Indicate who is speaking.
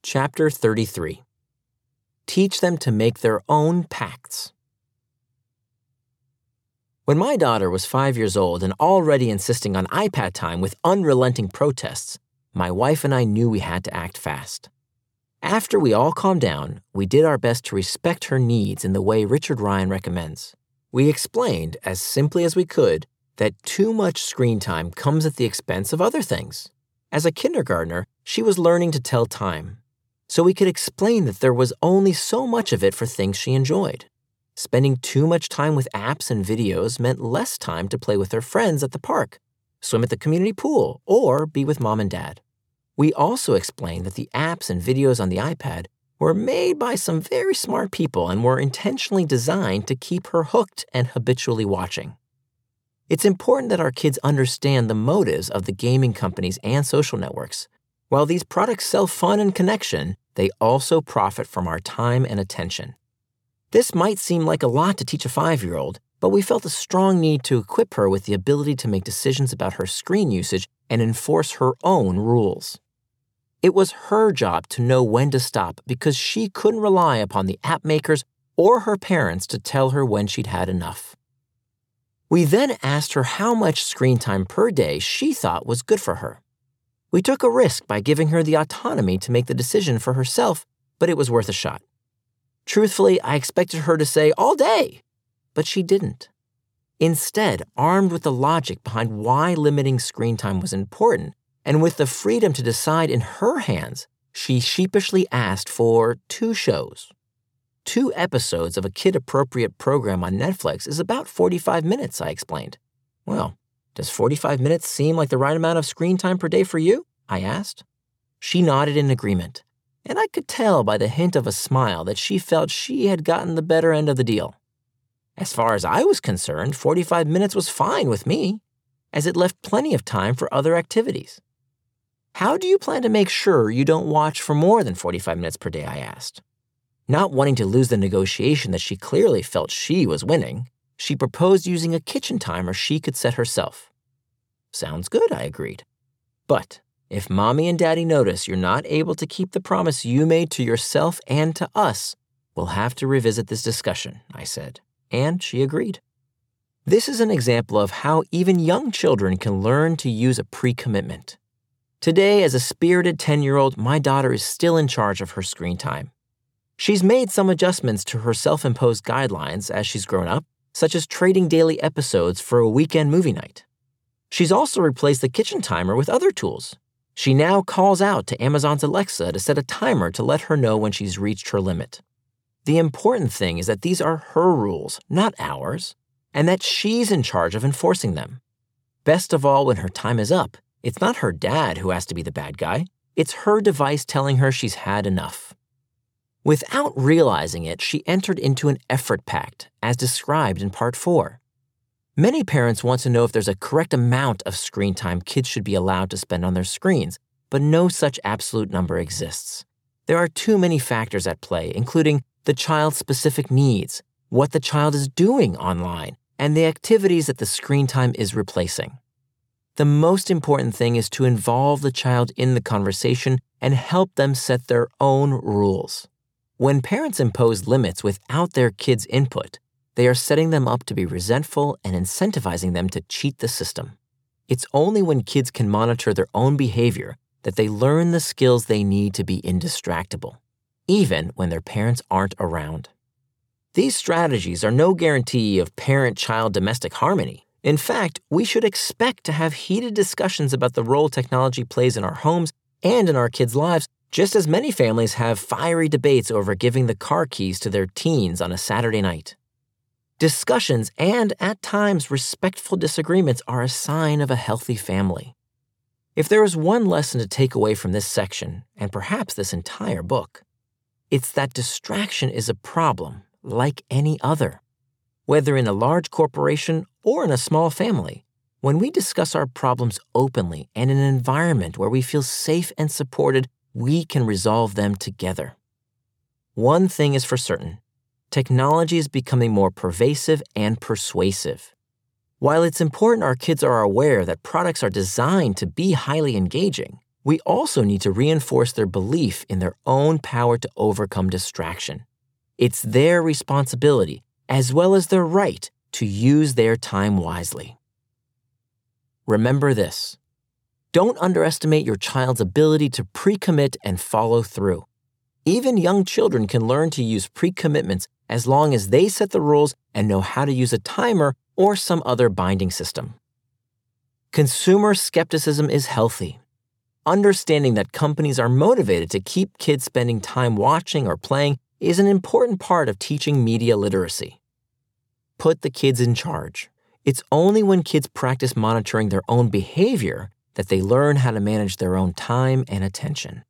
Speaker 1: Chapter 33. Teach them to make their own pacts. When my daughter was 5 years old and already insisting on iPad time with unrelenting protests, my wife and I knew we had to act fast. After we all calmed down, we did our best to respect her needs in the way Richard Ryan recommends. We explained, as simply as we could, that too much screen time comes at the expense of other things. As a kindergartner, she was learning to tell time, so we could explain that there was only so much of it for things she enjoyed. Spending too much time with apps and videos meant less time to play with her friends at the park, swim at the community pool, or be with mom and dad. We also explained that the apps and videos on the iPad were made by some very smart people and were intentionally designed to keep her hooked and habitually watching. It's important that our kids understand the motives of the gaming companies and social networks. While these products sell fun and connection, they also profit from our time and attention. This might seem like a lot to teach a 5-year-old, but we felt a strong need to equip her with the ability to make decisions about her screen usage and enforce her own rules. It was her job to know when to stop because she couldn't rely upon the app makers or her parents to tell her when she'd had enough. We then asked her how much screen time per day she thought was good for her. We took a risk by giving her the autonomy to make the decision for herself, but it was worth a shot. Truthfully, I expected her to say all day, but she didn't. Instead, armed with the logic behind why limiting screen time was important, and with the freedom to decide in her hands, she sheepishly asked for 2 shows. 2 episodes of a kid-appropriate program on Netflix is about 45 minutes, I explained. Well, does 45 minutes seem like the right amount of screen time per day for you? I asked. She nodded in agreement, and I could tell by the hint of a smile that she felt she had gotten the better end of the deal. As far as I was concerned, 45 minutes was fine with me, as it left plenty of time for other activities. How do you plan to make sure you don't watch for more than 45 minutes per day? I asked. Not wanting to lose the negotiation that she clearly felt she was winning, she proposed using a kitchen timer she could set herself. Sounds good, I agreed. But if mommy and daddy notice you're not able to keep the promise you made to yourself and to us, we'll have to revisit this discussion, I said, and she agreed. This is an example of how even young children can learn to use a pre-commitment. Today, as a spirited 10-year-old, my daughter is still in charge of her screen time. She's made some adjustments to her self-imposed guidelines as she's grown up, such as trading daily episodes for a weekend movie night. She's also replaced the kitchen timer with other tools. She now calls out to Amazon's Alexa to set a timer to let her know when she's reached her limit. The important thing is that these are her rules, not ours, and that she's in charge of enforcing them. Best of all, when her time is up, it's not her dad who has to be the bad guy. It's her device telling her she's had enough. Without realizing it, she entered into an effort pact, as described in Part 4. Many parents want to know if there's a correct amount of screen time kids should be allowed to spend on their screens, but no such absolute number exists. There are too many factors at play, including the child's specific needs, what the child is doing online, and the activities that the screen time is replacing. The most important thing is to involve the child in the conversation and help them set their own rules. When parents impose limits without their kids' input, they are setting them up to be resentful and incentivizing them to cheat the system. It's only when kids can monitor their own behavior that they learn the skills they need to be indistractable, even when their parents aren't around. These strategies are no guarantee of parent-child domestic harmony. In fact, we should expect to have heated discussions about the role technology plays in our homes and in our kids' lives, just as many families have fiery debates over giving the car keys to their teens on a Saturday night. Discussions and, at times, respectful disagreements are a sign of a healthy family. If there is one lesson to take away from this section, and perhaps this entire book, it's that distraction is a problem like any other. Whether in a large corporation or in a small family, when we discuss our problems openly and in an environment where we feel safe and supported, we can resolve them together. One thing is for certain. Technology is becoming more pervasive and persuasive. While it's important our kids are aware that products are designed to be highly engaging, We also need to reinforce their belief in their own power to overcome distraction. It's their responsibility, as well as their right, to use their time wisely. Remember this: don't underestimate your child's ability to pre-commit and follow through. Even young children can learn to use pre-commitments as long as they set the rules and know how to use a timer or some other binding system. Consumer skepticism is healthy. Understanding that companies are motivated to keep kids spending time watching or playing is an important part of teaching media literacy. Put the kids in charge. It's only when kids practice monitoring their own behavior that they learn how to manage their own time and attention.